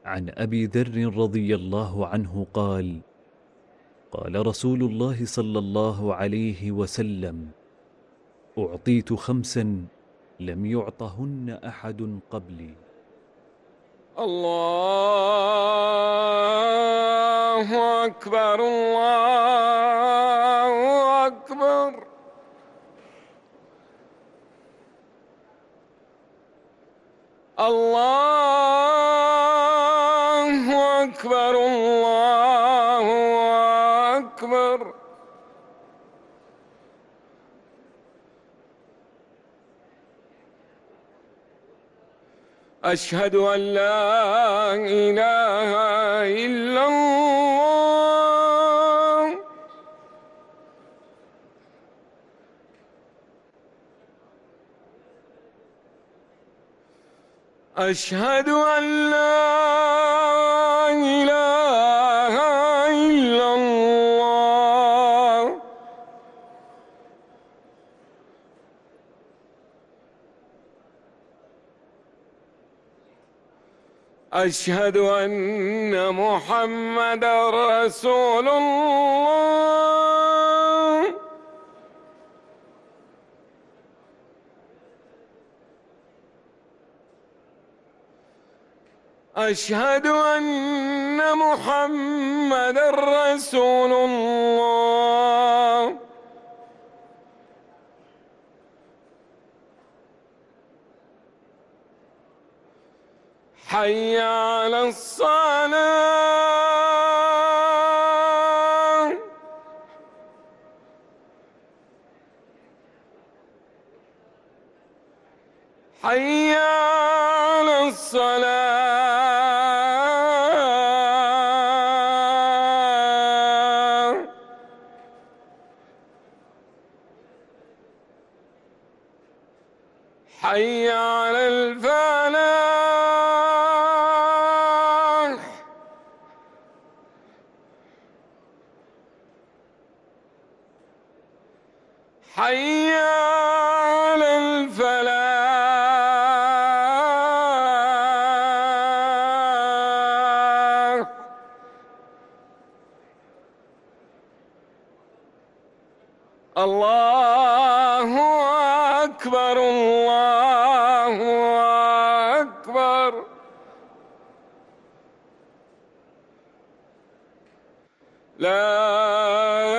عن أبي ذر رضي الله عنه قال: قال رسول الله صلى الله عليه وسلم: أعطيت خمسا لم يعطهن أحد قبلي. الله أكبر، الله أكبر. الله أكبر، الله أكبر. أشهد أن لا إله إلا الله. أشهد أن لا إله إلا الله. أشهد أن محمدًا رسول الله. أشهد أن محمدًا رسول الله. حي على الصلاة. حي على الصلاة. حي على الفلاح. حي على الفلاح. الله أكبر، الله أكبر. لا